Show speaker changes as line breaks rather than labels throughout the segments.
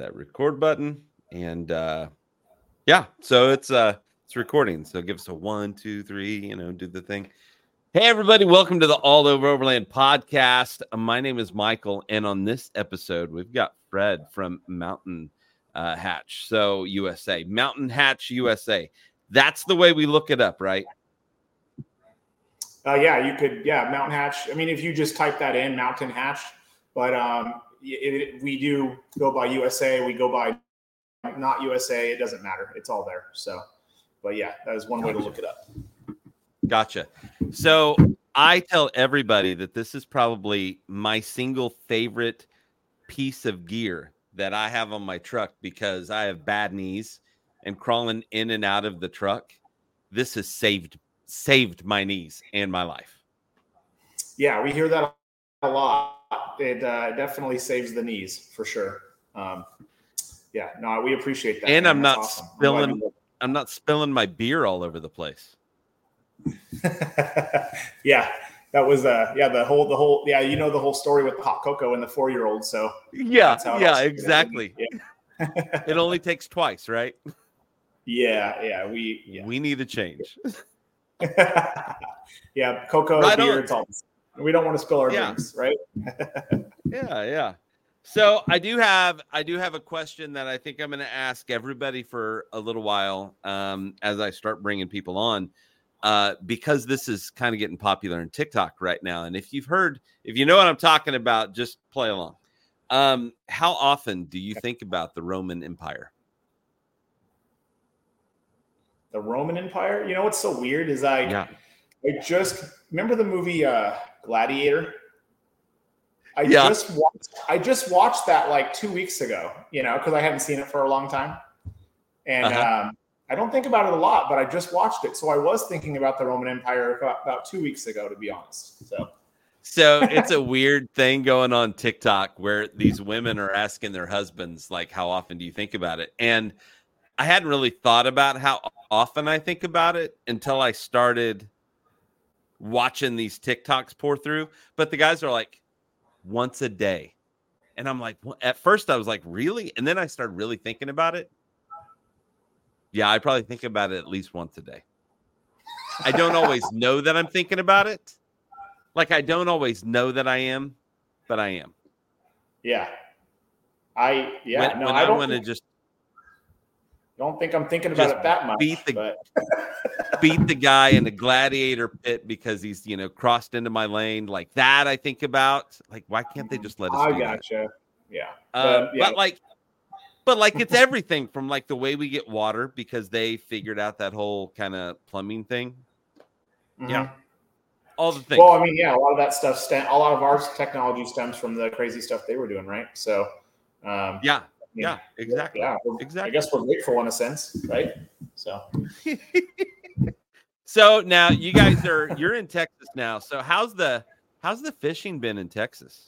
that record button. And yeah, so it's recording. So give us a 1, 2, 3, do the thing. Hey, everybody, welcome to the All Over Overland podcast. My name is Michael, and on this episode, we've got Fred from Mountain Hatch, so USA. Mountain Hatch USA. That's the way we look it up, right?
Yeah, you could. Yeah, Mountain Hatch. I mean, if you just type that in, Mountain Hatch. But we do go by USA. We go by not USA. It doesn't matter. It's all there. So, but yeah, that is one way to look it up.
Gotcha. So I tell everybody that this is probably my single favorite piece of gear that I have on my truck because I have bad knees and crawling in and out of the truck. This has saved my knees and my life.
Yeah, we hear that a lot. It definitely saves the knees for sure. Yeah, no, we appreciate that.
And
man.
I'm not spilling my beer all over the place.
Yeah, that was the whole the whole story with the hot cocoa and the 4-year-old. So
yeah, exactly. Yeah. It only takes twice, right?
Yeah.
We need a change.
Yeah, cocoa,
right
beer,
on.
it's all. We don't want to spill our drinks, right?
Yeah. So I do have a question that I think I'm going to ask everybody for a little while as I start bringing people on. Because this is kind of getting popular in TikTok right now. And if you know what I'm talking about, just play along. How often do you think about the Roman Empire?
The Roman Empire? You know what's so weird is I just remember the movie Gladiator. I just watched that like 2 weeks ago, because I hadn't seen it for a long time. And I don't think about it a lot, but I just watched it. So I was thinking about the Roman Empire about 2 weeks ago, to be honest.
So it's a weird thing going on TikTok where these women are asking their husbands, like, how often do you think about it? And I hadn't really thought about how often I think about it until I started watching these TikToks pour through. But the guys are like, once a day. And I'm like, well, at first I was like, really? And then I started really thinking about it. Yeah, I probably think about it at least once a day. I don't always know that I'm thinking about it. Like, I don't always know that I am, but I am.
Yeah.
I
don't think I'm thinking about it that much.
Beat the guy in the gladiator pit because he's, crossed into my lane. Like that I think about. Like, why can't they just let us do
gotcha.
That? Yeah. But it's everything from like the way we get water because they figured out that whole kind of plumbing thing.
Mm-hmm.
Yeah. All the things.
Well, I mean, yeah, a lot of that stuff, a lot of our technology stems from the crazy stuff they were doing, right? So,
yeah, exactly.
Yeah,
exactly.
I guess we're grateful in a sense, right? So,
so now you guys you're in Texas now. So how's the fishing been in Texas?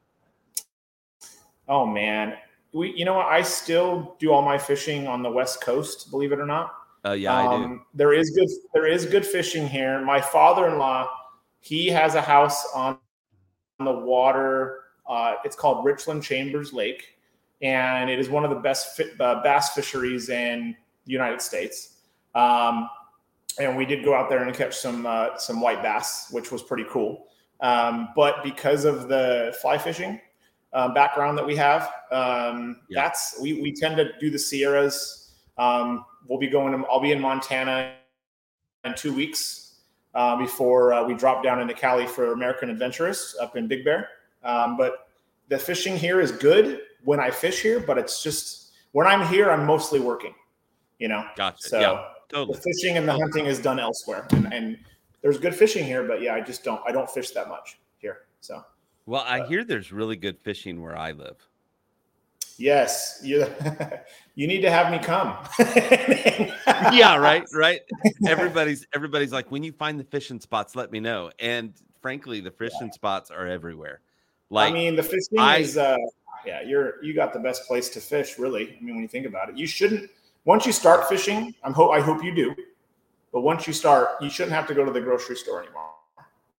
Oh man. You know what? I still do all my fishing on the West Coast, believe it or not.
I do.
There is good fishing here. My father-in-law, he has a house on the water. It's called Richland Chambers Lake, and it is one of the best bass fisheries in the United States. And we did go out there and catch some white bass, which was pretty cool. But because of the fly fishing background that we have, we tend to do the Sierras. I'll be in Montana in 2 weeks before we drop down into Cali for American Adventurous up in Big Bear. But the fishing here is good when I fish here, but it's just when I'm here, I'm mostly working,
Gotcha.
So
yeah, totally.
The fishing and the hunting is done elsewhere. And there's good fishing here, but yeah, I don't fish that much here. So.
Well, I hear there's really good fishing where I live.
Yes, you need to have me come.
Yeah, right. Everybody's like, when you find the fishing spots, let me know. And frankly, the fishing spots are everywhere. Like,
I mean, the fishing is, you got the best place to fish, really. I mean, when you think about it, once you start fishing, I hope you do. But once you start, you shouldn't have to go to the grocery store anymore.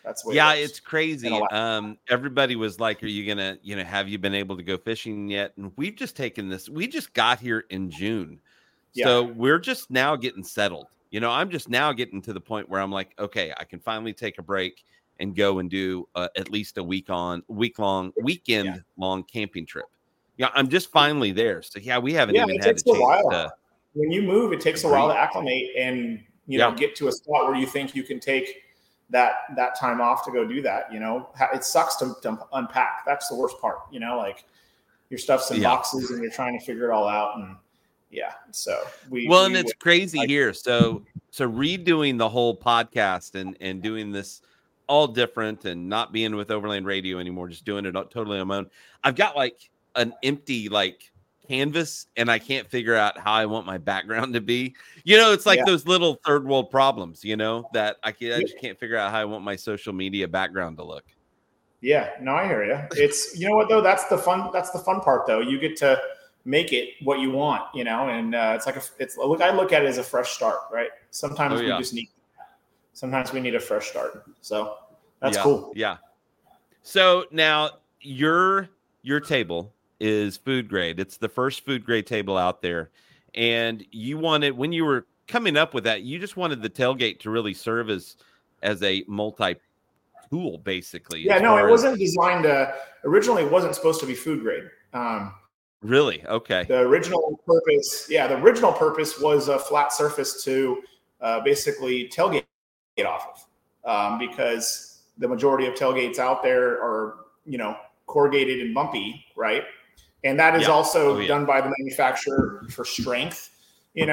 That's the way it
Yeah,
works.
it's crazy. Everybody was like, "Are you gonna, have you been able to go fishing yet?" And we've just taken this. We just got here in June,
Yeah.
so we're just now getting settled. I'm just now getting to the point where I'm like, okay, I can finally take a break and go and do at least a weekend long camping trip. Yeah, I'm just finally there. So yeah, we haven't even
It
had a
takes a
chance
while.
to
When you move, it takes a while
breathe.
to acclimate and
Yeah.
get to a spot where you think you can take that time off to go do that. It sucks to unpack. That's the worst part. Like your stuff's in
Yeah.
boxes and you're trying to figure it all out. And so
and it's crazy here. So redoing the whole podcast and doing this all different and not being with Overland Radio anymore, just doing it totally on my own. I've got like an empty canvas and I can't figure out how I want my background to be. It's like those little third world problems, that I just can't figure out how I want my social media background to look.
Yeah, no, I hear you. It's, what though, that's the fun part though. You get to make it what you want, and it's like I look at it as a fresh start, right? Sometimes sometimes we need a fresh start. So that's cool.
Yeah. So now your table is food grade. It's the first food grade table out there. And you wanted, when you were coming up with that, you just wanted the tailgate to really serve as a multi-tool, basically.
Yeah, no, it wasn't designed originally it wasn't supposed to be food grade.
Really? Okay.
The original purpose was a flat surface to basically tailgate off of, because the majority of tailgates out there are, corrugated and bumpy, right? And that is also done by the manufacturer for strength. If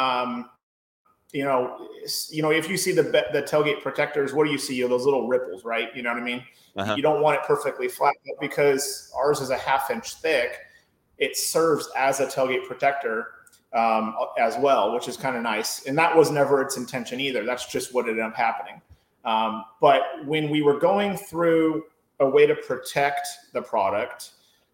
you see the tailgate protectors, what do you see? Those little ripples, right? You know what I mean?
Uh-huh.
You don't want it perfectly flat, but because ours is a 1/2 inch thick, it serves as a tailgate protector as well, which is kind of nice. And that was never its intention either. That's just what ended up happening. But when we were going through a way to protect the product,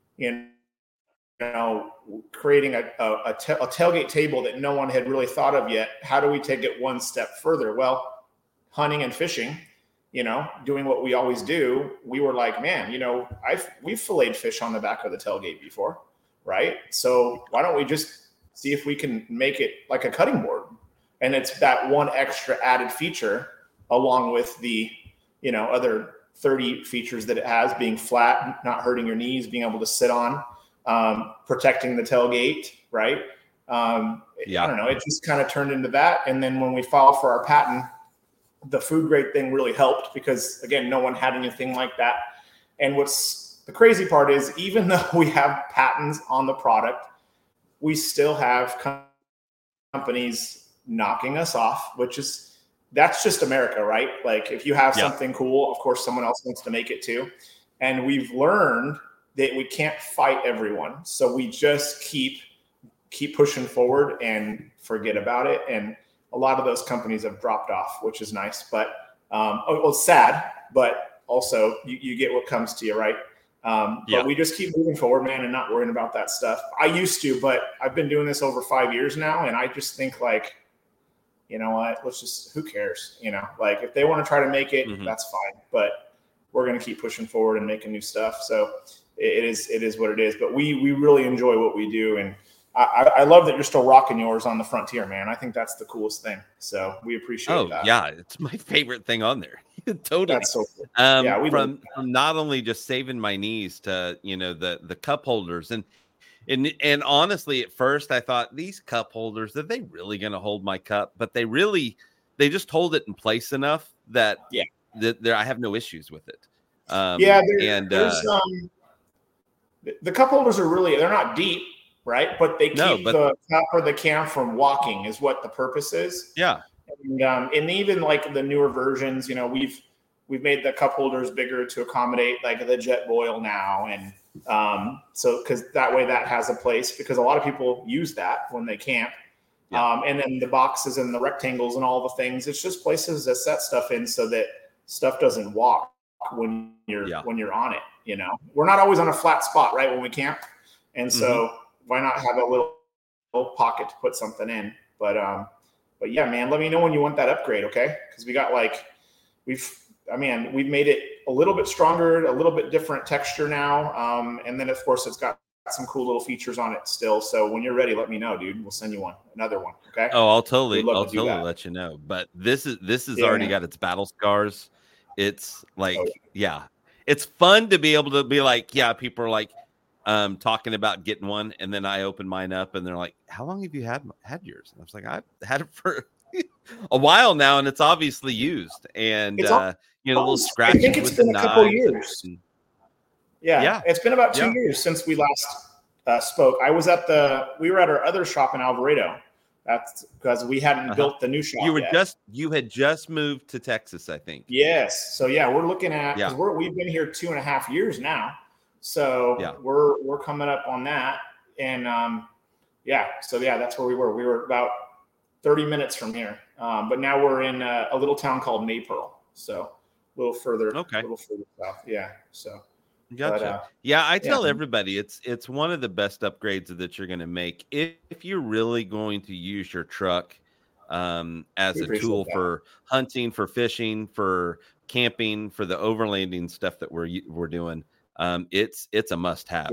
creating a tailgate table that no one had really thought of yet, how do we take it one step further? Well, hunting and fishing, doing what we always do, we were like, man, we've filleted fish on the back of the tailgate before, right? So why don't we just see if we can make it like a cutting board? And it's that one extra added feature along with the, other 30 features that it has, being flat, not hurting your knees, being able to sit on, protecting the tailgate, right? I don't know. It just kind of turned into that. And then when we filed for our patent, the food grade thing really helped because, again, no one had anything like that. And what's the crazy part is, even though we have patents on the product, we still have companies knocking us off, that's just America, right? Like if you have something cool, of course, someone else wants to make it too. And we've learned that we can't fight everyone. So we just keep pushing forward and forget about it. And a lot of those companies have dropped off, which is nice, but it's sad, but also you get what comes to you, right? But we just keep moving forward, man, and not worrying about that stuff. I used to, but I've been doing this over 5 years now. And I just think you know what, who cares? If they want to try to make it, that's fine. But we're going to keep pushing forward and making new stuff. So it is what it is. But we really enjoy what we do. And I love that you're still rocking yours on the Frontier, man. I think that's the coolest thing. So we appreciate that.
Yeah. It's my favorite thing on there. Totally.
That's so cool.
From not only just saving my knees to, the cup holders and honestly, at first I thought, these cup holders, are they really going to hold my cup? But they just hold it in place enough that I have no issues with it.
The cup holders are they're not deep, right? But they keep the cup or the can from walking is what the purpose is.
Yeah.
And even like the newer versions, we've made the cup holders bigger to accommodate like the Jetboil now. And so because that way that has a place, because a lot of people use that when they camp. And then the boxes and the rectangles and all the things, it's just places to set stuff in so that stuff doesn't walk when you're on it. We're not always on a flat spot, right, when we camp. And so why not have a little pocket to put something in? But yeah, man, let me know when you want that upgrade, okay? Because we got I mean, we've made it a little bit stronger, a little bit different texture now. And then of course it's got some cool little features on it still. So when you're ready, let me know, dude. We'll send you another one. Okay.
Oh, I'll totally let you know. But this is already got its battle scars. It's like, it's fun to be able to be like, people are like talking about getting one, and then I open mine up and they're like, how long have you had yours? And I was like, I've had it for a while now, and it's obviously used, and little scratches.
I think it's been a couple years. It's been about 2 years since we last spoke. We were at our other shop in Alvarado. That's because we hadn't built the new shop.
You had just moved to Texas, I think.
Yes. So we're looking at, because we've been here 2.5 years now. So we're coming up on that. And that's where we were. We were about 30 minutes from here. But now we're in a little town called Maypearl. So a little further south. Yeah. So
gotcha. I tell everybody it's one of the best upgrades that you're going to make if you're really going to use your truck as a tool for hunting, for fishing, for camping, for the overlanding stuff that we're doing. It's a must-have.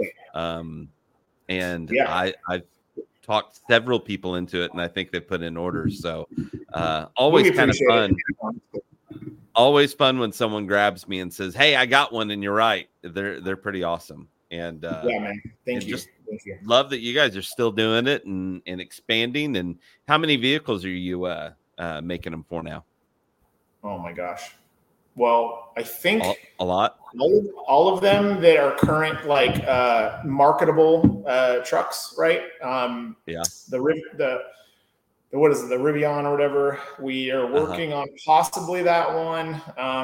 I've talked several people into it, and I think they put in orders. So always kind of fun. Always fun when someone grabs me and says, "Hey, I got one," and you're right. They're pretty awesome. And
man, thank you.
Love that you guys are still doing it and expanding. And how many vehicles are you making them for now?
Oh my gosh. Well, I think
a lot.
All of them that are current, like marketable trucks, right? What is it, the Rivian or whatever? We are working on possibly that one.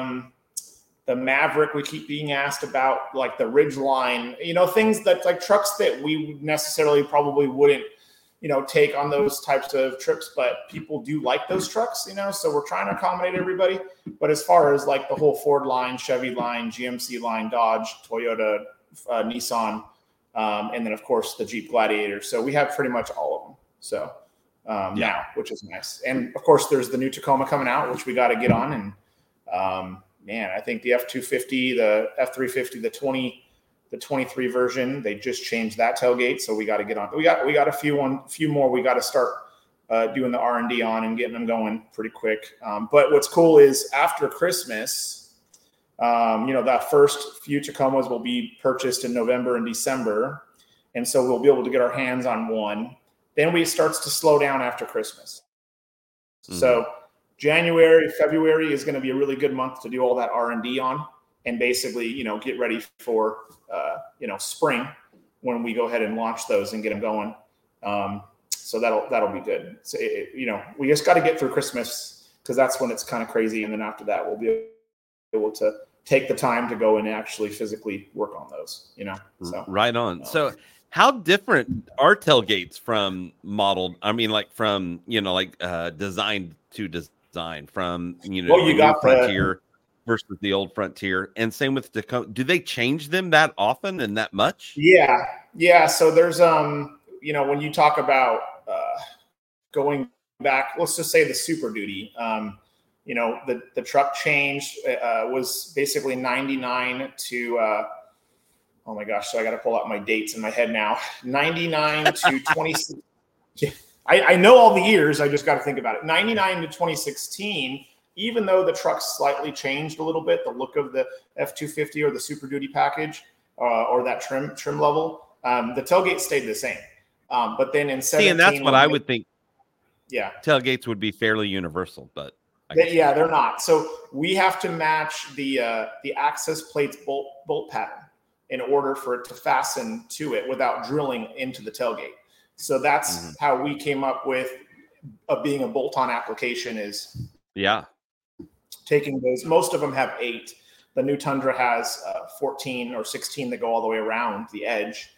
The Maverick, we keep being asked about, like the Ridgeline, things that like trucks that we necessarily probably wouldn't, take on those types of trips, but people do like those trucks, so we're trying to accommodate everybody. But as far as like the whole Ford line, Chevy line, GMC line, Dodge, Toyota, Nissan, and then of course the Jeep Gladiator. So we have pretty much all of them. So now, which is nice. And of course there's the new Tacoma coming out, which we got to get on. And I think the F-250, the F-350, the 23 version, they just changed that tailgate, so we got to get on. We got a few more. We got to start doing the R&D on and getting them going pretty quick. But what's cool is after Christmas, that first few Tacomas will be purchased in November and December, and so we'll be able to get our hands on one. Then we starts to slow down after Christmas. So January, February is going to be a really good month to do all that R&D on, and basically, get ready for spring when we go ahead and launch those and get them going. So that'll be good. So we just got to get through Christmas, because that's when it's kind of crazy, and then after that we'll be able to take the time to go and actually physically work on those. So
right on. So how different are tailgates from modeled? I mean, like from designed to design from
you got
Frontier versus the old Frontier, and same with Tacoma. Do they change them that often and that much?
Yeah. So there's when you talk about going back, let's just say the Super Duty. The truck changed. Was basically 99 to. Oh my gosh! So I got to pull out my dates in my head now. 99 to 26. I know all the years. I just got to think about it. 99 to 2016. Even though the truck slightly changed a little bit, the look of the F-250 or the Super Duty package or that trim level, the tailgate stayed the same. But then in 17,
and that's what I would think.
Yeah,
tailgates would be fairly universal, but
they're not. So we have to match the access plates bolt pattern in order for it to fasten to it without drilling into the tailgate. So that's how we came up with being a bolt-on application is.
Yeah.
Taking those, most of them have 8. The new Tundra has 14 or 16 that go all the way around the edge.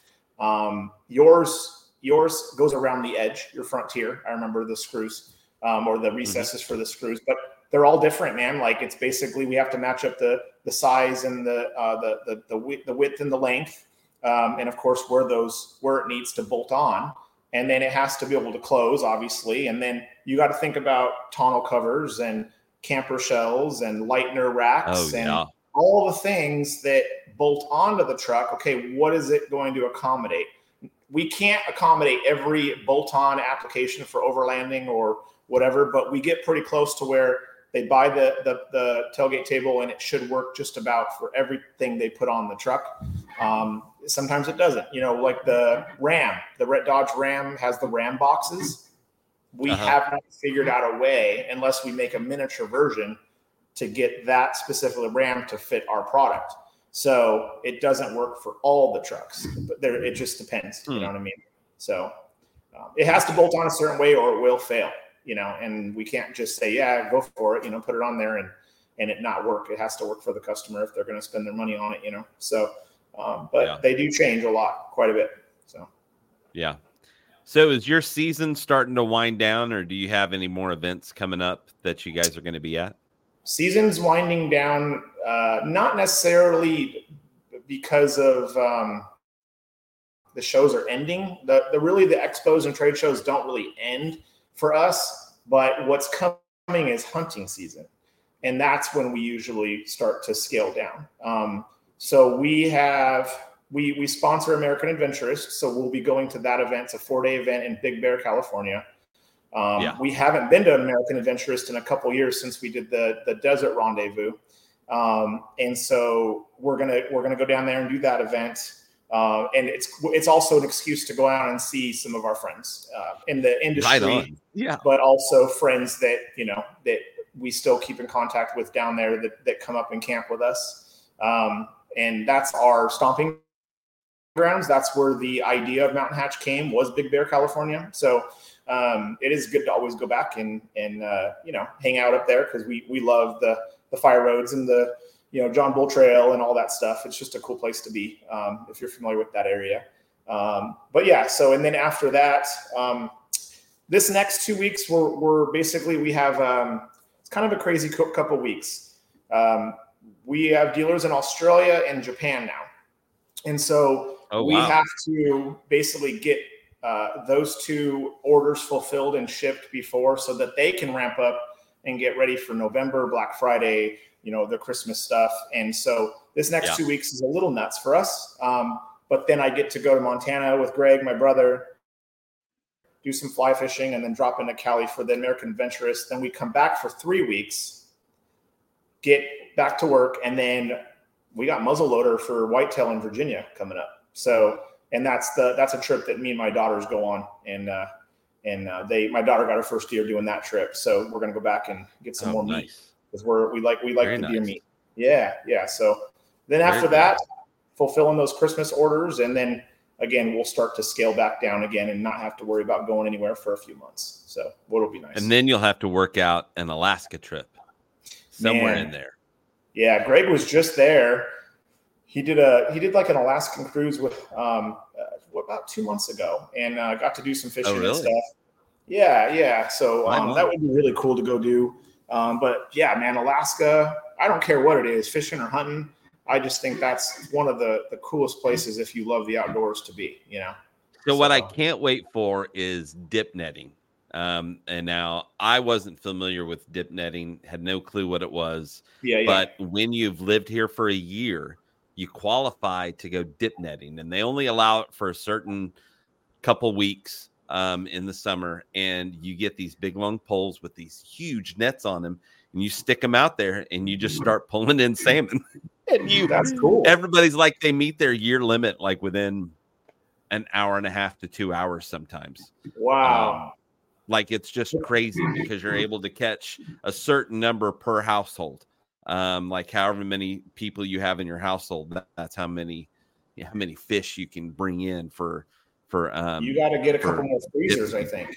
Yours goes around the edge, your Frontier. I remember the screws or the recesses for the screws, but they're all different, man. Like it's basically we have to match up the size and the width and the length, and of course where it needs to bolt on, and then it has to be able to close, obviously, and then you got to think about tonneau covers and camper shells and lightener racks and all the things that bolt onto the truck. Okay, what is it going to accommodate? We can't accommodate every bolt-on application for overlanding or whatever, but we get pretty close to where they buy the tailgate table and it should work just about for everything they put on the truck. Sometimes it doesn't, like the Ram, the Dodge Ram has the Ram boxes. We have not figured out a way, unless we make a miniature version, to get that specific Ram to fit our product. So it doesn't work for all the trucks, but it just depends. You know what I mean? So it has to bolt on a certain way or it will fail, and we can't just say, yeah, go for it, put it on there and it not work. It has to work for the customer if they're going to spend their money on it, So, they do change a lot, quite a bit. So,
yeah. So is your season starting to wind down, or do you have any more events coming up that you guys are going to be at?
Season's winding down, not necessarily because of the shows are ending. The expos and trade shows don't really end for us, but what's coming is hunting season, and that's when we usually start to scale down. So we sponsor American Adventurists, so we'll be going to that event. It's a 4-day event in Big Bear, California. We haven't been to American Adventurist in a couple years since we did the Desert Rendezvous. And so we're gonna go down there and do that event. And it's also an excuse to go out and see some of our friends in the industry, but also friends that, that we still keep in contact with down there that come up and camp with us. And that's our stomping grounds. That's where the idea of Mountain Hatch came, was Big Bear, California. So it is good to always go back and hang out up there, because we love the fire roads and the John Bull Trail and all that stuff. It's just a cool place to be if you're familiar with that area. But yeah, so and then after that, this next 2 weeks we're basically, we have it's kind of a crazy couple weeks. We have dealers in Australia and Japan now, and so we have to basically get those 2 orders fulfilled and shipped before, so that they can ramp up and get ready for November, Black Friday, the Christmas stuff. And so this next 2 weeks is a little nuts for us. But then I get to go to Montana with Greg, my brother, do some fly fishing, and then drop into Cali for the American Adventurist. Then we come back for 3 weeks, get back to work, and then we got muzzleloader for whitetail in Virginia coming up. So, and that's a trip that me and my daughters go on, and my daughter got her first deer doing that trip. So we're going to go back and get some more meat, because we like the deer meat. Yeah. So then after that, fulfilling those Christmas orders, and then again, we'll start to scale back down again and not have to worry about going anywhere for a few months. So what'll be nice.
And then you'll have to work out an Alaska trip somewhere in there.
Yeah, Greg was just there. He did like an Alaskan cruise with about 2 months ago, and got to do some fishing and stuff. Yeah. So that would be really cool to go do. But yeah, man, Alaska, I don't care what it is, fishing or hunting. I just think that's one of the coolest places if you love the outdoors to be,
So what I can't wait for is dip netting. And now I wasn't familiar with dip netting, had no clue what it was. Yeah. But when you've lived here for a year, you qualify to go dip netting, and they only allow it for a certain couple weeks in the summer. And you get these big long poles with these huge nets on them, and you stick them out there, and you just start pulling in salmon. And
that's cool.
Everybody's like, they meet their year limit like within an hour and a half to 2 hours sometimes.
Wow.
Like it's just crazy, because you're able to catch a certain number per household. Like however many people you have in your household, that's how many fish you can bring in for
you got to get a couple more freezers, I think.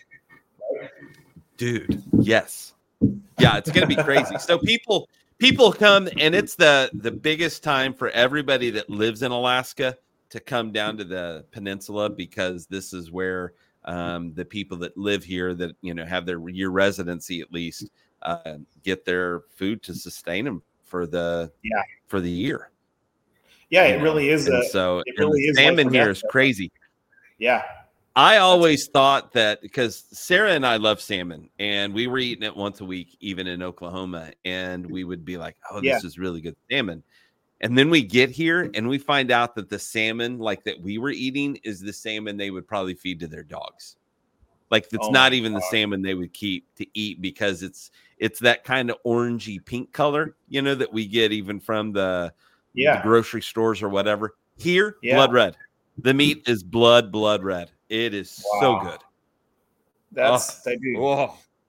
Dude, yes. Yeah, it's going to be crazy. So people come, and it's the biggest time for everybody that lives in Alaska to come down to the peninsula, because this is where the people that live here that, have their year residency at least, get their food to sustain them for the year.
Yeah, it really is.
So it really is. Salmon here is crazy.
Yeah.
I always thought that because Sarah and I love salmon, and we were eating it once a week, even in Oklahoma, and we would be like, "Oh,
Yeah.
this is really good salmon." And then we get here and we find out that the salmon like that we were eating is the salmon they would probably feed to their dogs. Like it's
Oh
not
my
even the
God.
salmon they would keep to eat because it's that kind of orangey pink color, that we get even from the grocery stores or whatever. Here, blood red. The meat is blood red. It is so good.
Dude.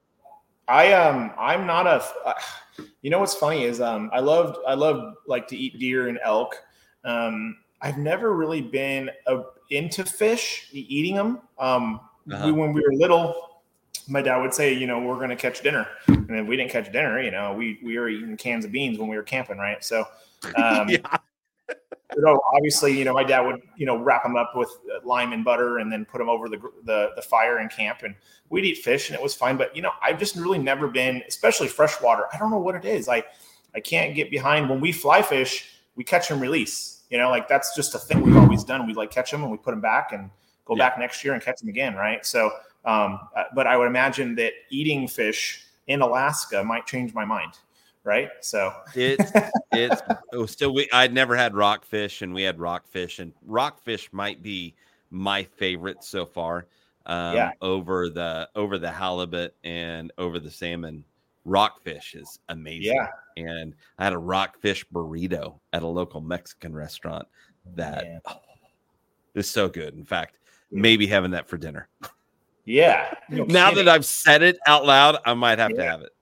I'm not a. What's funny is I love like to eat deer and elk. I've never really been into fish, eating them. When we were little, my dad would say, we're going to catch dinner, and if we didn't catch dinner, we were eating cans of beans when we were camping, right? So. Obviously, my dad would, wrap them up with lime and butter and then put them over the fire in camp, and we'd eat fish and it was fine. But, I've just really never been, especially freshwater. I don't know what it is. I can't get behind when we fly fish, we catch and release, like that's just a thing we've always done. We like catch them and we put them back and go back next year and catch them again. Right. So, but I would imagine that eating fish in Alaska might change my mind. Right. So
I'd never had rockfish, and we had rockfish, and rockfish might be my favorite so far. Over the halibut and over the salmon. Rockfish is amazing.
Yeah.
And I had a rockfish burrito at a local Mexican restaurant that is so good. In fact, maybe having that for dinner.
Yeah.
Now that I've said it out loud, I might have to have it.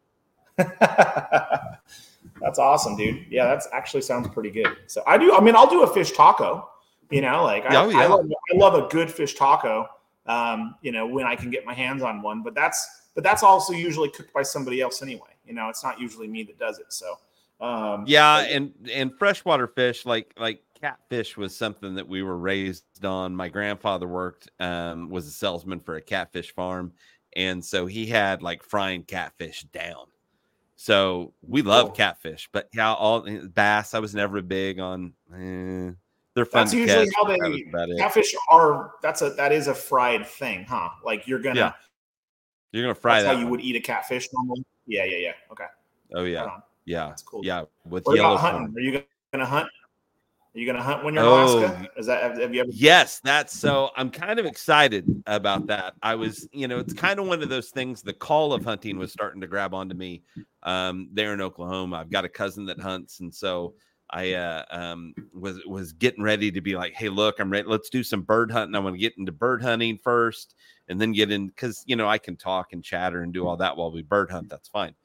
That's awesome, dude. Yeah, that's actually sounds pretty good. So I'll do a fish taco, I love a good fish taco, when I can get my hands on one, but that's also usually cooked by somebody else anyway. It's not usually me that does it. So,
and freshwater fish, like catfish was something that we were raised on. My grandfather was a salesman for a catfish farm. And so he had like frying catfish down. So we love catfish, but all bass, I was never big on. They're fun.
That's usually how catfish are. That is a fried thing, huh? Like you're gonna fry that. How you would eat a catfish normally? Yeah. Okay.
Oh yeah, yeah.
That's cool.
Yeah. With
what
yellow
about hunting?
corn.
Are you gonna hunt? Are you gonna hunt when you're in Alaska? Have you ever?
Yes, so I'm kind of excited about that. I was, it's kind of one of those things. The call of hunting was starting to grab onto me there in Oklahoma. I've got a cousin that hunts, and so I was getting ready to be like, hey, look, I'm ready. Let's do some bird hunting. I want to get into bird hunting first, and then get in because I can talk and chatter and do all that while we bird hunt. That's fine.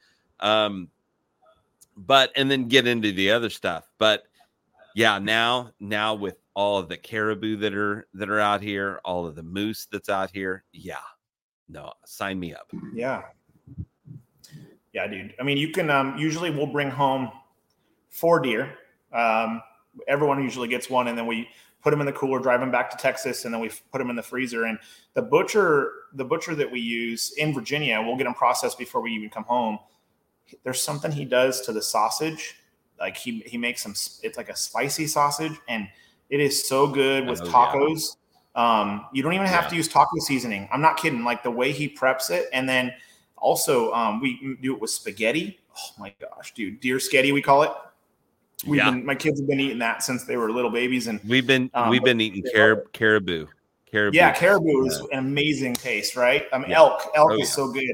But and then get into the other stuff, but. Yeah, now with all of the caribou that are out here, all of the moose that's out here, sign me up.
Yeah, dude. I mean, you can usually we'll bring home 4 deer. Everyone usually gets one, and then we put them in the cooler, drive them back to Texas, and then we put them in the freezer. And the butcher that we use in Virginia, we'll get them processed before we even come home. There's something he does to the sausage. Like he makes some, it's like a spicy sausage, and it is so good with tacos. Yeah. You don't even have to use taco seasoning. I'm not kidding. Like the way he preps it. And then also we do it with spaghetti. Oh my gosh, dude. Deer sketty, we call it. My kids have been eating that since they were little babies. And
we've been eating caribou.
Yeah. Caribou is an amazing taste, right? Elk is so good.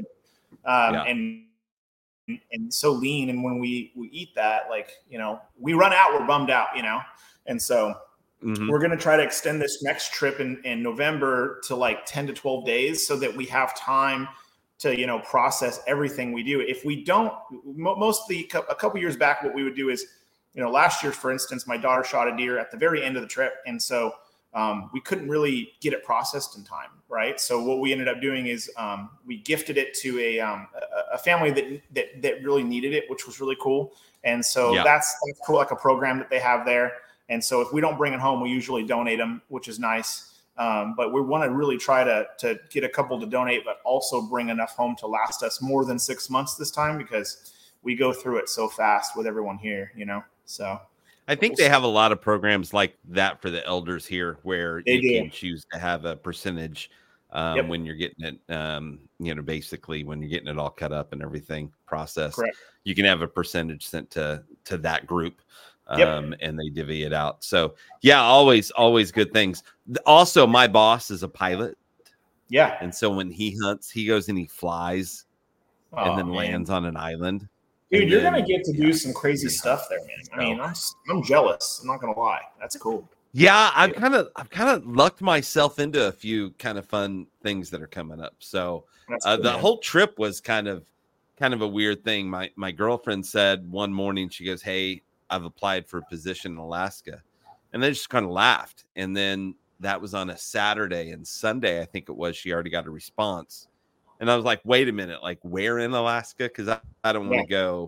And so lean, and when we eat that, we run out, we're bummed out, and so we're going to try to extend this next trip in November to like 10 to 12 days so that we have time to process everything we do. If we don't, a couple years back, what we would do is, last year, for instance, my daughter shot a deer at the very end of the trip, and so we couldn't really get it processed in time, right? So what we ended up doing is we gifted it to a family that really needed it, which was really cool. And so that's cool, like a program that they have there. And so if we don't bring it home, we usually donate them, which is nice. But we want to really try to get a couple to donate, but also bring enough home to last us more than 6 months this time, because we go through it so fast with everyone here, so.
I think they have a lot of programs like that for the elders here where you can choose to have a percentage when you're getting it, basically when you're getting it all cut up and everything processed.
Correct.
You can have a percentage sent to that group, and they divvy it out. So yeah, always good things. Also, my boss is a pilot.
Yeah.
And so when he hunts, he goes and he flies and then lands on an island.
Dude, you're going to get to do some crazy stuff there, man. I mean, I'm jealous. I'm not going to lie. That's cool.
Yeah, I've kind of lucked myself into a few kind of fun things that are coming up. So cool, the whole trip was kind of a weird thing. My girlfriend said one morning, she goes, "Hey, I've applied for a position in Alaska," and they just kind of laughed. And then that was on a Saturday, and Sunday, I think it was, she already got a response. And I was like, "Wait a minute, like where in Alaska? Because I don't want to go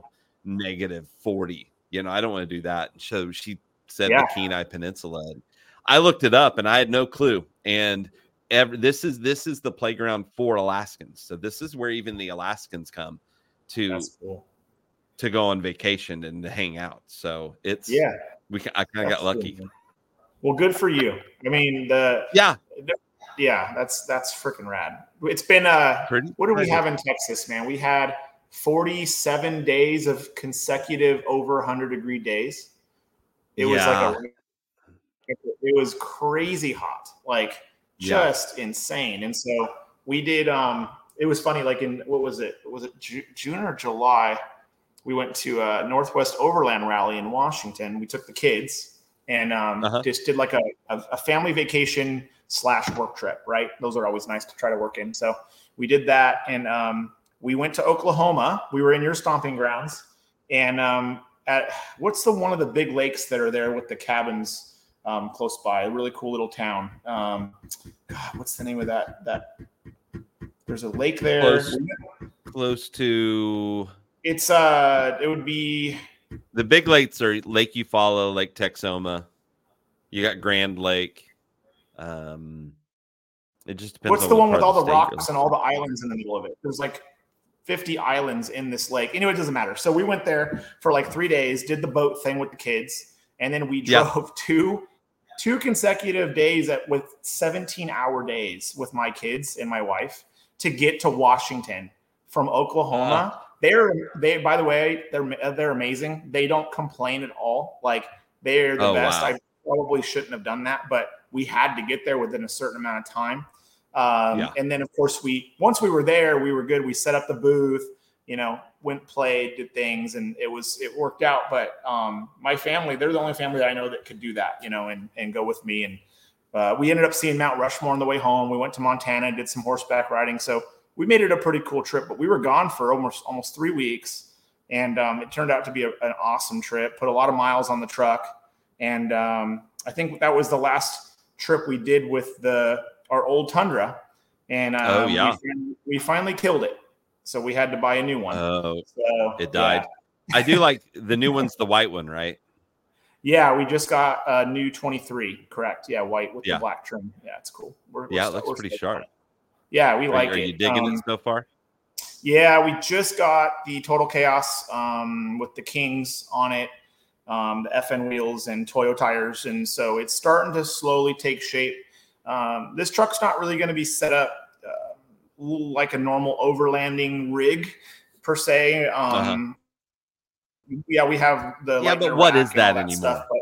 -40. I don't want to do that." And so she said the Kenai Peninsula. And I looked it up and I had no clue. And this is the playground for Alaskans. So this is where even the Alaskans come to go on vacation and to hang out. So it's I kind of got lucky.
Cool, well, good for you. I mean, that's freaking rad. It's been what do we have in Texas, man? We had 47 days of consecutive over 100-degree days. It was it was crazy hot, like just insane. And so we did, it was funny, like in, what was it? Was it June or July? We went to a Northwest Overland rally in Washington. We took the kids and just did like a family vacation / work trip, right? Those are always nice to try to work in. So we did that. And we went to Oklahoma. We were in your stomping grounds. And at what's one of the big lakes that are there with the cabins close by? A really cool little town. God, what's the name of that? There's a lake there.
Close to.
It's it would be.
The big lakes are Lake Eufaula, Lake Texoma. You got Grand Lake. It just depends.
What's the one with all the rocks and all the islands in the middle of it? There's like 50 islands in this lake. Anyway, it doesn't matter. So we went there for like 3 days, did the boat thing with the kids, and then we drove two consecutive days with 17-hour days with my kids and my wife to get to Washington from Oklahoma. They by the way, they're amazing. They don't complain at all. Like, they're the best. Wow. I probably shouldn't have done that, but we had to get there within a certain amount of time. And then, of course, once we were there, we were good. We set up the booth, went, played, did things, and it worked out. But my family, they're the only family that I know that could do that, and go with me. And we ended up seeing Mount Rushmore on the way home. We went to Montana, did some horseback riding. So we made it a pretty cool trip, but we were gone for almost 3 weeks. And it turned out to be an awesome trip, put a lot of miles on the truck. And I think that was the last trip we did with our old Tundra, and we finally killed it. So we had to buy a new one.
Oh, so, it died. Yeah. I do like the new one's the white one, right?
Yeah, we just got a new 23. Correct. Yeah, white with the black trim. Yeah, it's cool.
It looks pretty sharp.
Yeah, we like it.
Are you digging it so far?
Yeah, we just got the Total Chaos with the Kings on it, the FN wheels and Toyo tires, and so it's starting to slowly take shape. This truck's not really going to be set up like a normal overlanding rig per se. Yeah, we have the
but what is that anymore?
Stuff, but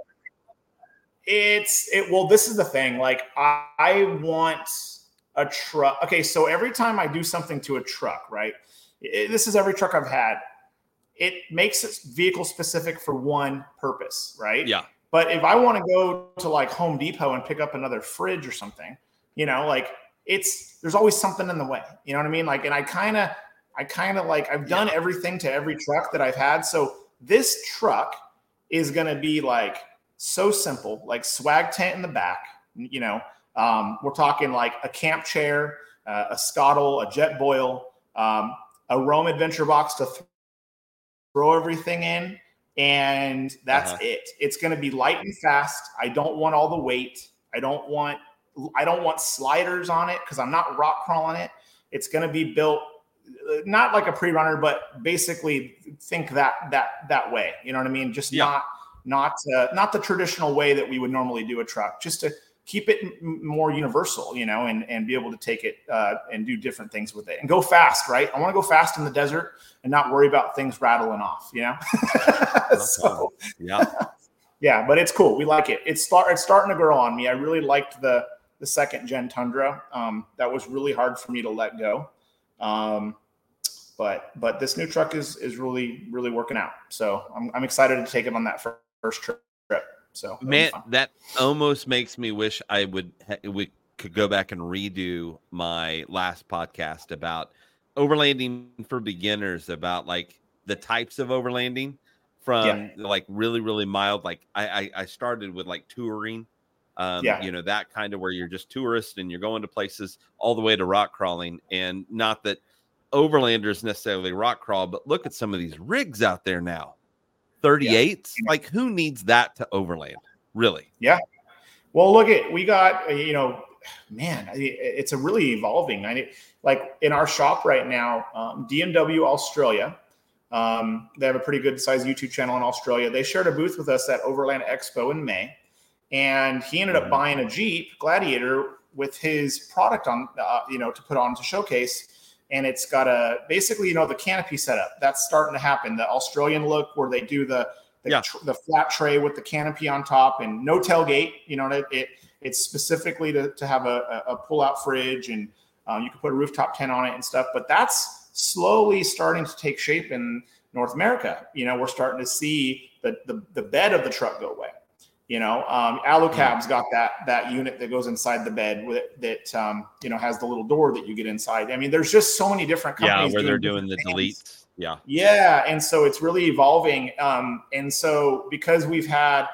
this is the thing. Like, I want a truck. Okay, so every time I do something to a truck, right? This is every truck I've had. It makes it vehicle specific for one purpose, right? Yeah. But if I want to go to like Home Depot and pick up another fridge or something, there's always something in the way. You know what I mean? Like, and I kind of like, I've done everything to every truck that I've had. So this truck is going to be like so simple, like swag tent in the back. We're talking like a camp chair, a scuttle, a jet boil, a Rome Adventure box to throw everything in. And that's it. It's going to be light and fast. I don't want all the weight. I don't want sliders on it because I'm not rock crawling it. It's going to be built not like a pre-runner, but basically think that way. You know what I mean? Just not the traditional way that we would normally do a truck. Just keep it more universal, and be able to take it and do different things with it and go fast, right? I want to go fast in the desert and not worry about things rattling off, So, yeah, but it's cool. We like it. It's starting to grow on me. I really liked the second gen Tundra. That was really hard for me to let go. But this new truck is really, really working out. So I'm excited to take it on that first trip. So
man, that almost makes me wish we could go back and redo my last podcast about overlanding for beginners, about like the types of overlanding from like really, really mild. Like I started with like touring, that kind of where you're just tourist and you're going to places, all the way to rock crawling. And not that overlanders necessarily rock crawl, but look at some of these rigs out there now. 38s, like who needs that to overland, really?
Yeah. Well, we got, man, it's a really evolving. Like in our shop right now, DMW Australia, they have a pretty good sized YouTube channel in Australia. They shared a booth with us at Overland Expo in May, and he ended up buying a Jeep Gladiator with his product on, to put on to showcase. And it's got basically, the canopy setup that's starting to happen. The Australian look where they do the flat tray with the canopy on top and no tailgate. It's specifically to have a pull-out fridge, and you can put a rooftop tent on it and stuff. But that's slowly starting to take shape in North America. We're starting to see the bed of the truck go away. Alucab's got that unit that goes inside the bed that has the little door that you get inside. I mean, there's just so many different companies
where they're doing the deletes.
Yeah. And so it's really evolving. And so because we've had,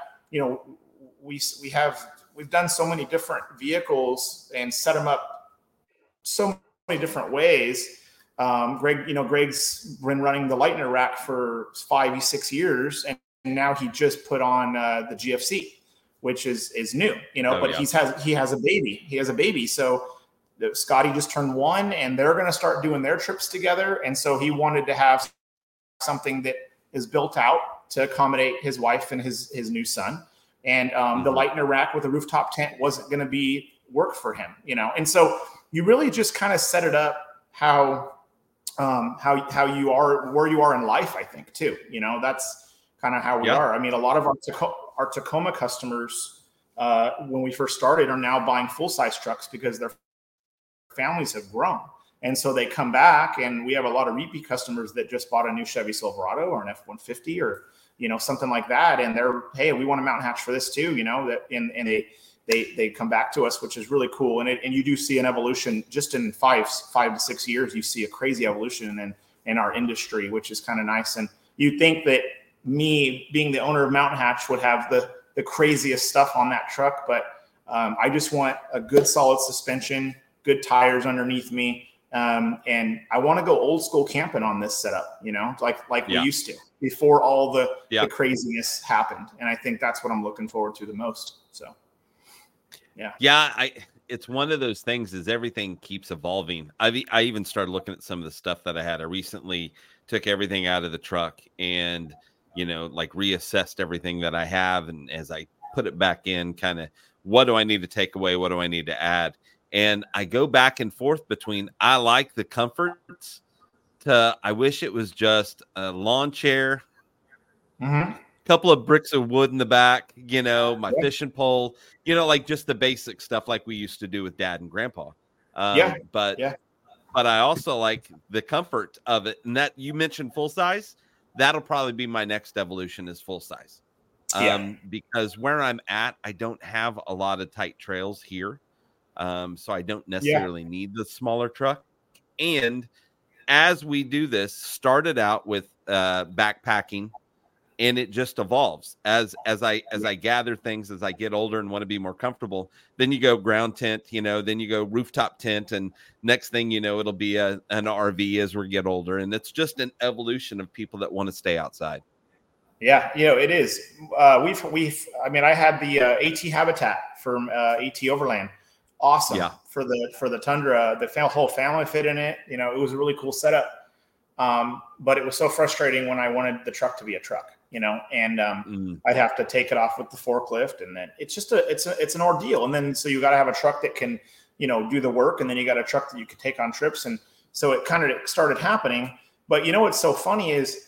we've done so many different vehicles and set them up so many different ways. Greg's been running the Lightner rack for 5-6 years, and now he just put on the GFC, which is new, but he has a baby. He has a baby. So Scotty just turned 1, and they're going to start doing their trips together. And so he wanted to have something that is built out to accommodate his wife and his new son. And the Lightner rack with a rooftop tent wasn't going to be work for him, And so you really just kind of set it up how you are, where you are in life, I think too. That's kind of how we are. I mean, a lot of our Tacoma customers, when we first started, are now buying full-size trucks because their families have grown. And so they come back, and we have a lot of repeat customers that just bought a new Chevy Silverado or an F-150 or, something like that. And they're, hey, we want a mountain hatch for this too, and they come back to us, which is really cool. And you do see an evolution just in 5 to 6 years. You see a crazy evolution in our industry, which is kind of nice. And you think that me being the owner of Mountain Hatch would have the craziest stuff on that truck, but I just want a good solid suspension, good tires underneath me, and I want to go old school camping on this setup, like we used to before all the craziness happened. And I think that's what I'm looking forward to the most. So
it's one of those things, is everything keeps evolving. I even started looking at some of the stuff that I had. I recently took everything out of the truck and reassessed everything that I have. And as I put it back in, kind of, what do I need to take away? What do I need to add? And I go back and forth between, I like the comforts to, I wish it was just a lawn chair, couple of bricks of wood in the back, my fishing pole, like just the basic stuff like we used to do with Dad and Grandpa. But I also like the comfort of it. And that you mentioned full size. That'll probably be my next evolution, is full size. Because where I'm at, I don't have a lot of tight trails here. So I don't necessarily need the smaller truck. And as we do this, started out with backpacking, and it just evolves as I gather things, as I get older and want to be more comfortable. Then you go ground tent, then you go rooftop tent, and next thing it'll be an RV as we get older. And it's just an evolution of people that want to stay outside.
Yeah, it is. I had the AT Habitat from AT Overland. Awesome. For the Tundra, the whole family fit in it. It was a really cool setup. But it was so frustrating when I wanted the truck to be a truck, and I'd have to take it off with the forklift, and then it's just it's an ordeal. And then so you got to have a truck that can do the work, and then you got a truck that you can take on trips, and so it kind of started happening. But what's so funny is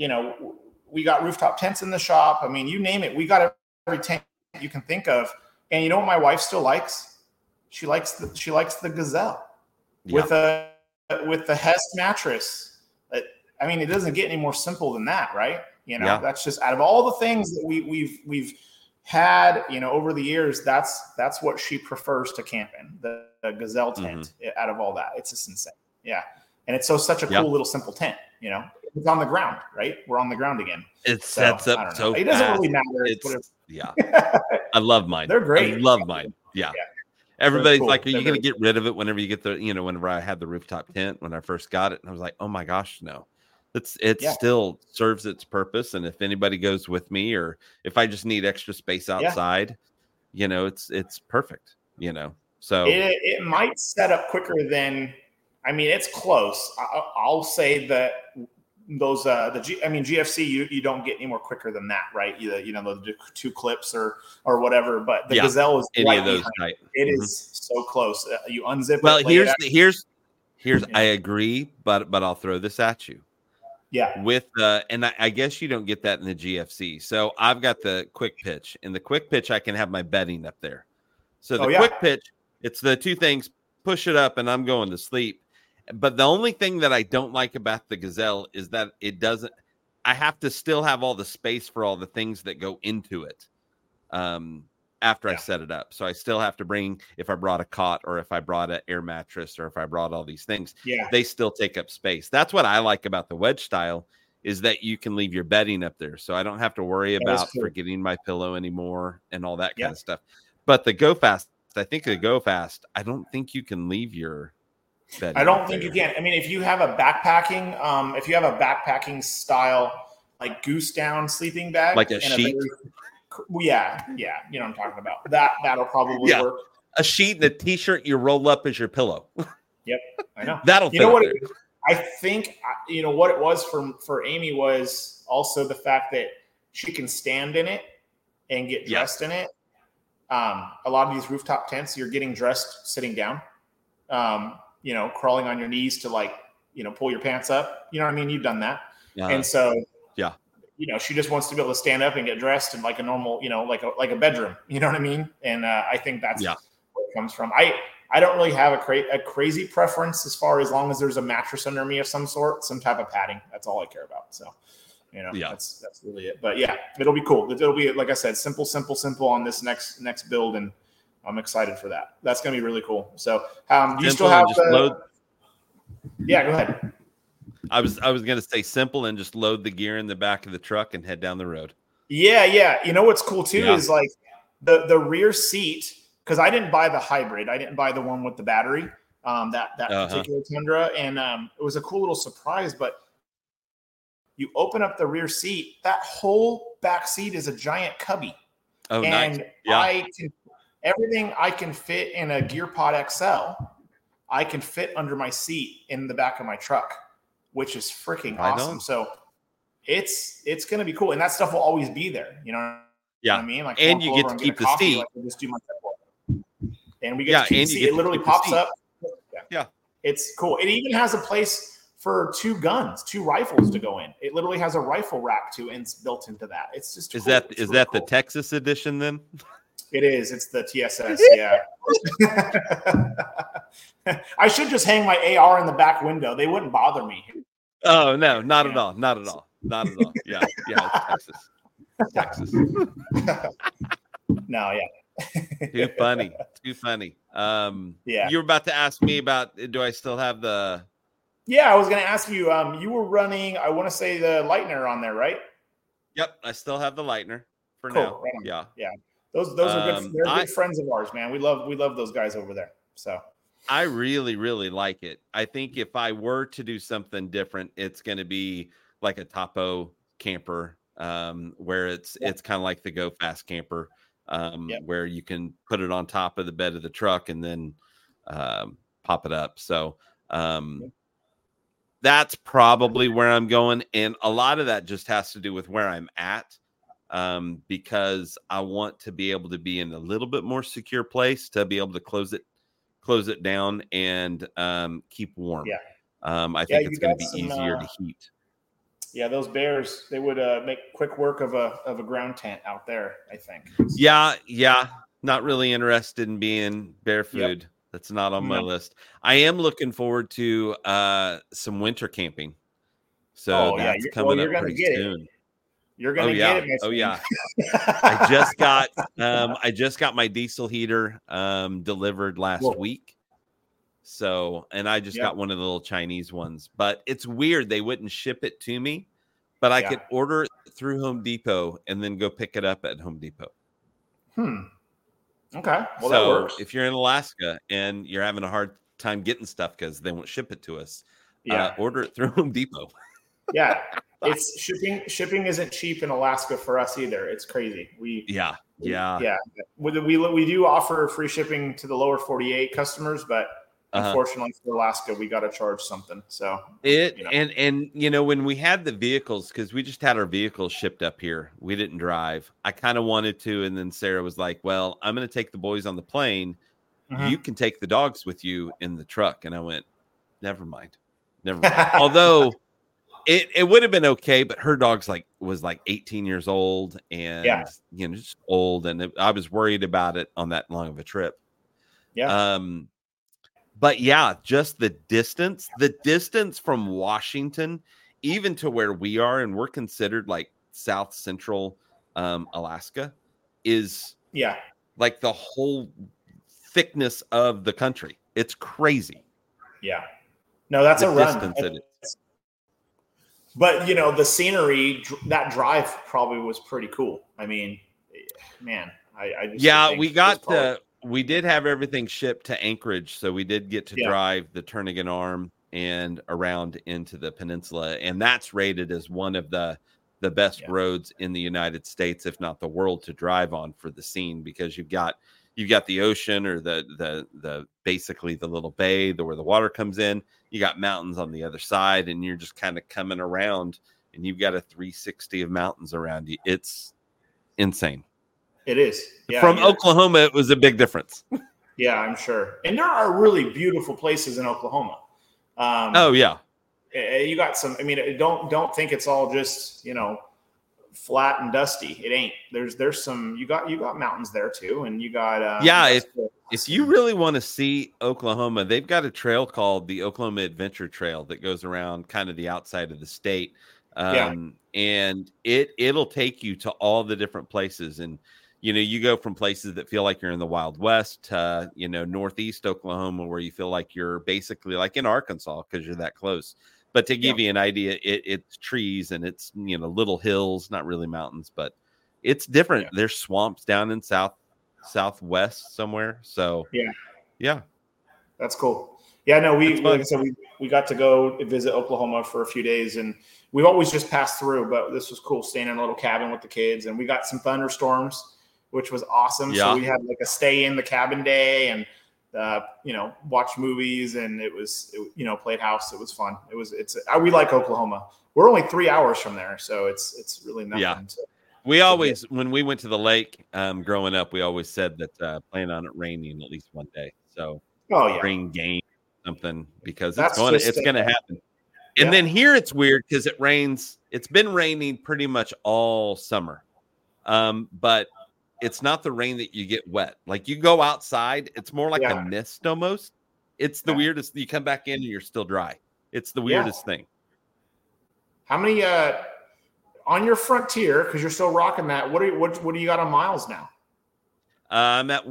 we got rooftop tents in the shop. I mean, you name it, we got every tent you can think of. And you know what my wife still likes? She likes the Gazelle with the Hess mattress. I mean, it doesn't get any more simple than that, right? That's just out of all the things that we've had, over the years, that's what she prefers to camp in, the Gazelle tent. Out of all that, it's just insane. Yeah. And it's such a cool little simple tent, it's on the ground, right? We're on the ground again.
It sets up so
it doesn't really matter.
Yeah. I love mine.
They're great.
I love mine. Yeah. Everybody's
cool.
like, are you going to get rid of it whenever you get whenever I had the rooftop tent when I first got it? And I was like, oh my gosh, no. It still serves its purpose. And if anybody goes with me, or if I just need extra space outside, it's perfect, so
it might set up quicker than, it's close. I'll say that those GFC, you don't get any more quicker than that, right? The 2 clips or whatever, but the Gazelle is
any of those type.
It is so close. You unzip
well,
it.
Here's I agree, but I'll throw this at you.
Yeah.
With and I guess you don't get that in the GFC. So I've got the quick pitch. In the quick pitch, I can have my bedding up there. So the quick pitch, it's the 2 things: push it up, and I'm going to sleep. But the only thing that I don't like about the Gazelle is that it doesn't. I have to still have all the space for all the things that go into it. After I set it up. So I still have to bring, if I brought a cot, or if I brought an air mattress, or if I brought all these things, they still take up space. That's what I like about the wedge style, is that you can leave your bedding up there. So I don't have to worry about forgetting my pillow anymore and all that kind of stuff. But the Go Fast, I think the Go Fast, I don't think you can leave your bedding.
I don't think you can. If you have a backpacking style, like goose down sleeping bag,
like a sheet.
Yeah, you know what I'm talking about. That'll probably work.
A sheet and a t-shirt you roll up as your pillow.
Yep, I know.
That'll fit.
I think what it was for Amy was also the fact that she can stand in it and get dressed in it. A lot of these rooftop tents, you're getting dressed sitting down. Crawling on your knees to pull your pants up. You know what I mean? You've done that. And so she just wants to be able to stand up and get dressed in like a normal, like a bedroom. You know what I mean? And I think that's where it comes from. I don't really have a crazy preference as long as there's a mattress under me of some sort, some type of padding. That's all I care about. So, that's really it. But it'll be cool. It'll be, like I said, simple on this next build, and I'm excited for that. That's going to be really cool. So, you still have Yeah, go ahead.
I was going to say simple and just load the gear in the back of the truck and head down the road.
Yeah. You know what's cool too is like the rear seat, because I didn't buy the hybrid. I didn't buy the one with the battery, that particular Tundra, and it was a cool little surprise. But you open up the rear seat, that whole back seat is a giant cubby.
Oh,
and
nice. Yeah.
Everything I can fit in a GearPod XL, I can fit under my seat in the back of my truck, which is freaking awesome. So it's going to be cool. And that stuff will always be there. You know what I mean? Like,
and you get to keep the seat.
Just do my and we get to keep the seat. It literally pops up.
Yeah.
It's cool. It even has a place for 2 rifles to go in. It literally has a rifle rack built into that. It's just
Is that the Texas edition then?
It is. It's the TSS. Yeah. I should just hang my AR in the back window. They wouldn't bother me.
Oh no, not at all. Not at all. Yeah. It's Texas.
No,
Too funny. You were about to ask me about, do I still have the?
Yeah, I was going to ask you. You were running, I want to say, the Lightner on there, right?
Yep, I still have the Lightner for now.
Right. Yeah. Those are good. They're good friends of ours, man. We love those guys over there. So
I really, really like it. I think if I were to do something different, it's going to be like a Topo camper, where it's kind of like the Go Fast camper, where you can put it on top of the bed of the truck and then pop it up. So that's probably where I'm going. And a lot of that just has to do with where I'm at. Because I want to be able to be in a little bit more secure place to be able to close it down and keep warm.
Yeah.
I think it's going to be easier to heat.
Yeah, those bears, they would make quick work of a ground tent out there, I think.
Yeah. Not really interested in being bear food. Yep. That's not on my list. I am looking forward to some winter camping. So that's coming up pretty soon.
You're gonna get it.
Oh yeah. I just got my diesel heater delivered last week. So, and I just got one of the little Chinese ones, but it's weird. They wouldn't ship it to me, but I could order it through Home Depot and then go pick it up at Home Depot.
Okay. Well,
so
that works.
If you're in Alaska and you're having a hard time getting stuff because they won't ship it to us, order it through Home Depot.
Yeah. It's shipping isn't cheap in Alaska for us either. It's crazy. We do offer free shipping to the lower 48 customers, but unfortunately for Alaska, we got to charge something. So
and when we had the vehicles, because we just had our vehicles shipped up here, we didn't drive. I kind of wanted to, and then Sarah was like, "Well, I'm going to take the boys on the plane. You can take the dogs with you in the truck." And I went, "Never mind." Although it would have been okay, but her dog's was 18 years old and just old, and I was worried about it on that long of a trip. But just the distance from Washington even to where we are, and we're considered like South Central Alaska, is like the whole thickness of the country. It's crazy.
Yeah. No, that's a run. But, the scenery, that drive probably was pretty cool. I mean, man, I just
we did have everything shipped to Anchorage. So we did get to drive the Turnagain Arm and around into the peninsula. And that's rated as one of the best roads in the United States, if not the world, to drive on for the scene, because you've got the ocean, or the basically the little bay where the water comes in. You got mountains on the other side, and you're just kind of coming around, and you've got a 360 of mountains around you. It's insane.
It is. Yeah,
from Oklahoma, it was a big difference.
Yeah, I'm sure. And there are really beautiful places in Oklahoma. You got some. I mean, don't think it's all just flat and dusty. It ain't. There's some. You got mountains there too, and you got
if you really want to see Oklahoma, they've got a trail called the Oklahoma Adventure Trail that goes around kind of the outside of the state, and it'll take you to all the different places. And you go from places that feel like you're in the Wild West to northeast Oklahoma, where you feel like you're basically like in Arkansas because you're that close. But to give you an idea, it's trees and it's little hills, not really mountains, but it's different. Yeah. There's swamps down in southwest somewhere. So
that's cool. Yeah, no, like I said, we got to go visit Oklahoma for a few days, and we've always just passed through. But this was cool, staying in a little cabin with the kids, and we got some thunderstorms, which was awesome. Yeah. So we had like a stay in the cabin day, and watch movies, and it played house. It was fun. We like Oklahoma. We're only 3 hours from there, so it's really nothing.
Yeah. We always, when we went to the lake growing up, we always said that plan on it raining at least one day. So bring game something, because it's going to happen. And then here it's weird because it rains. It's been raining pretty much all summer, but it's not the rain that you get wet. Like you go outside, it's more like a mist almost. It's the weirdest. You come back in and you're still dry. It's the weirdest thing.
How many on your Frontier, because you're still rocking that? What do you got on miles now?
I'm at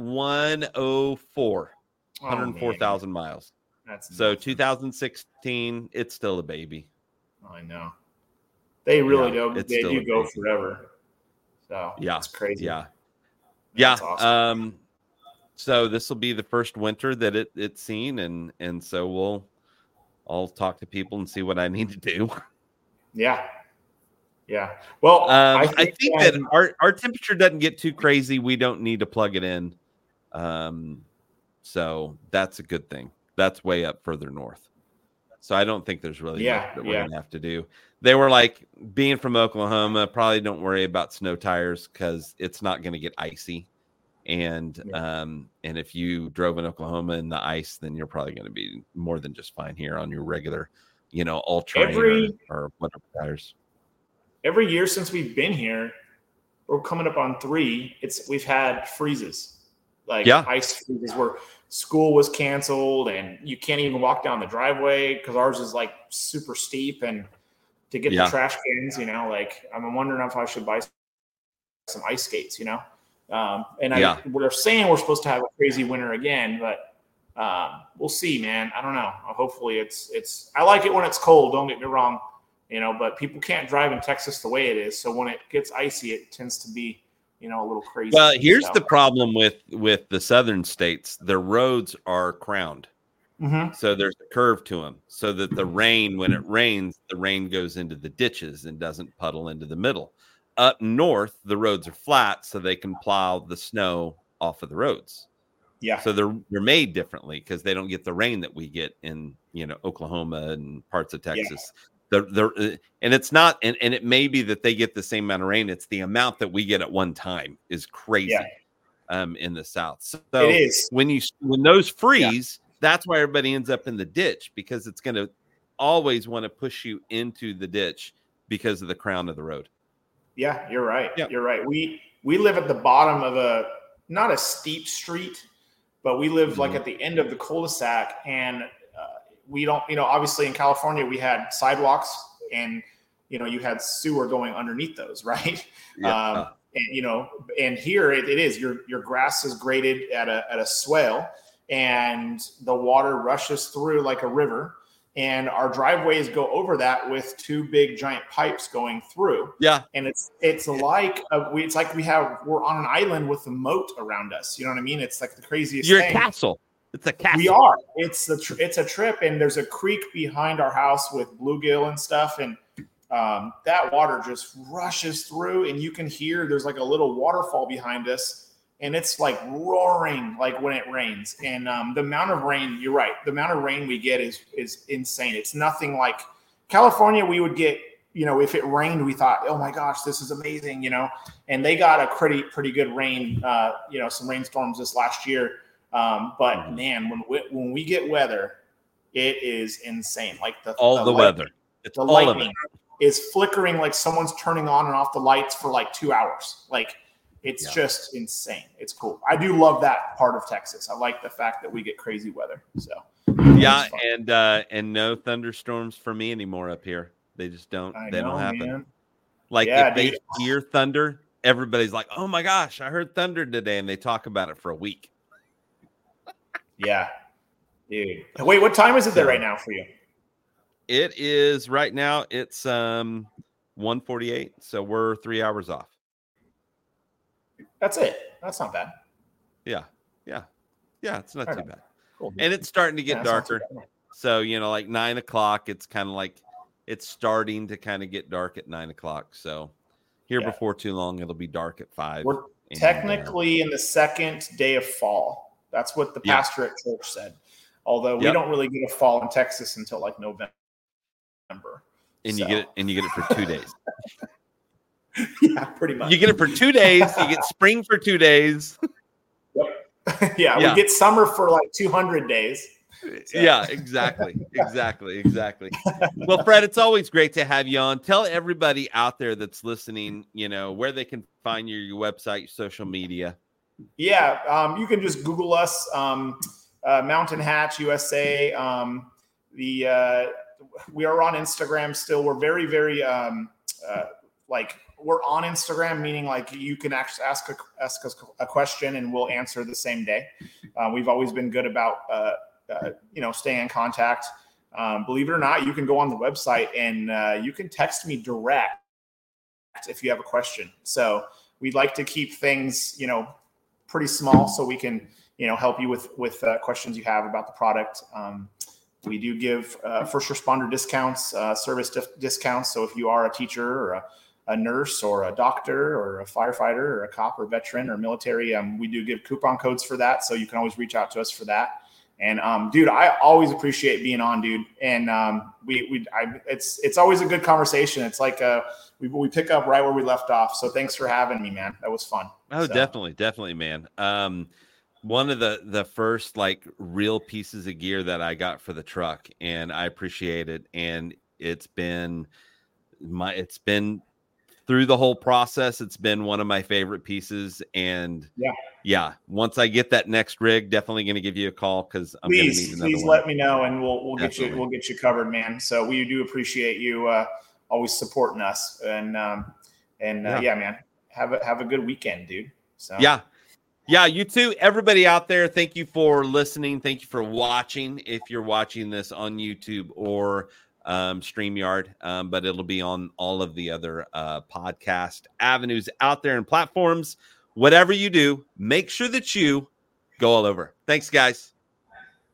104,000 miles. That's so 2016. It's still a baby.
I know. They really do. They do go forever. So it's crazy.
Yeah. That's awesome. So this will be the first winter that it's seen, and so I'll talk to people and see what I need to do.
Yeah. Well,
I think that our temperature doesn't get too crazy. We don't need to plug it in. So that's a good thing. That's way up further north. So I don't think there's really much that we're
yeah.
going to have to do. They were like, being from Oklahoma, probably don't worry about snow tires because it's not going to get icy. And if you drove in Oklahoma in the ice, then you're probably going to be more than just fine here on your regular, all terrain or whatever tires.
Every year since we've been here, we're coming up on 3. We've had freezes, like ice freezes where school was canceled and you can't even walk down the driveway because ours is like super steep, and to get the trash cans, like I'm wondering if I should buy some ice skates, we're saying we're supposed to have a crazy winter again, but we'll see, man. I don't know. Hopefully it's I like it when it's cold, don't get me wrong, but people can't drive in Texas the way it is. So when it gets icy, it tends to be, a little crazy.
Well, here's the problem with the southern states. Their roads are crowned.
Mm-hmm.
So there's a curve to them so that when it rains, the rain goes into the ditches and doesn't puddle into the middle. Up north, the roads are flat, so they can plow the snow off of the roads.
Yeah.
So they're made differently because they don't get the rain that we get in, Oklahoma and parts of Texas. And it's not, and it may be that they get the same amount of rain. It's the amount that we get at one time is crazy in the South. So
it is.
When those freeze, that's why everybody ends up in the ditch, because it's going to always want to push you into the ditch because of the crown of the road.
Yeah, you're right.
Yeah.
You're right. We live at the bottom of not a steep street, but we live like at the end of the cul-de-sac, and we don't, obviously in California we had sidewalks, and you had sewer going underneath those, right?
Yeah.
And here it is your grass is graded at a swale, and the water rushes through like a river, and our driveways go over that with 2 big giant pipes going through.
Yeah.
And it's like we're on an island with a moat around us. You know what I mean? It's like the craziest
You're
thing.
a castle. It's a castle.
We are. It's a trip, and there's a creek behind our house with bluegill and stuff, and that water just rushes through, and you can hear there's like a little waterfall behind us. And it's like roaring, like when it rains. And the amount of rain, you're right, the amount of rain we get is insane. It's nothing like California. We would get, if it rained, we thought, oh my gosh, this is amazing, And they got a pretty good rain, some rainstorms this last year. But man, when we get weather, it is insane. Like the
weather,
the lightning is flickering like someone's turning on and off the lights for like 2 hours. Like, it's just insane. It's cool. I do love that part of Texas. I like the fact that we get crazy weather. So
and no thunderstorms for me anymore up here. They just don't. They don't happen.
Man.
Like if they hear thunder, everybody's like, "Oh my gosh, I heard thunder today," and they talk about it for a week.
Yeah, dude. Wait, what time is it there right now for you?
It is right now. It's 1:48, so we're 3 hours off.
That's it. That's not bad.
Yeah. It's not too bad.
Cool.
And it's starting to get darker. So, like 9 o'clock, it's kind of like it's starting to kind of get dark at 9 o'clock. So here before too long, it'll be dark at 5.
We're technically in the second day of fall. That's what the pastor at church said. Although we don't really get a fall in Texas until like November.
And you get it for 2 days.
Yeah, pretty much.
You get it for 2 days. You get spring for 2 days.
Yep. We get summer for like 200 days.
So. Yeah, exactly. Well, Fred, it's always great to have you on. Tell everybody out there that's listening, where they can find your website, your social media.
Yeah, you can just Google us, Mountain Hatch USA. We are on Instagram still. We're very, very we're on Instagram, meaning like you can actually ask us a question and we'll answer the same day. We've always been good about, staying in contact. Believe it or not, you can go on the website and you can text me direct if you have a question. So we'd like to keep things, pretty small so we can, help you with questions you have about the product. We do give first responder discounts, service discounts. So if you are a teacher or a nurse or a doctor or a firefighter or a cop or veteran or military, we do give coupon codes for that. So you can always reach out to us for that. And dude, I always appreciate being on, dude. And it's always a good conversation. It's like we pick up right where we left off. So thanks for having me, man. That was fun.
Oh, definitely, man. One of the first like real pieces of gear that I got for the truck, and I appreciate it. And it's been through the whole process. It's been one of my favorite pieces. And yeah, once I get that next rig, definitely going to give you a call because I'm going to need another
please
one.
let me know, and we'll get you covered, man. So we do appreciate you always supporting us, and yeah, man, have a good weekend, dude. So
yeah, you too, everybody out there. Thank you for listening. Thank you for watching. If you're watching this on YouTube or StreamYard, but it'll be on all of the other podcast avenues out there and platforms. Whatever you do, make sure that you go all over. Thanks, guys.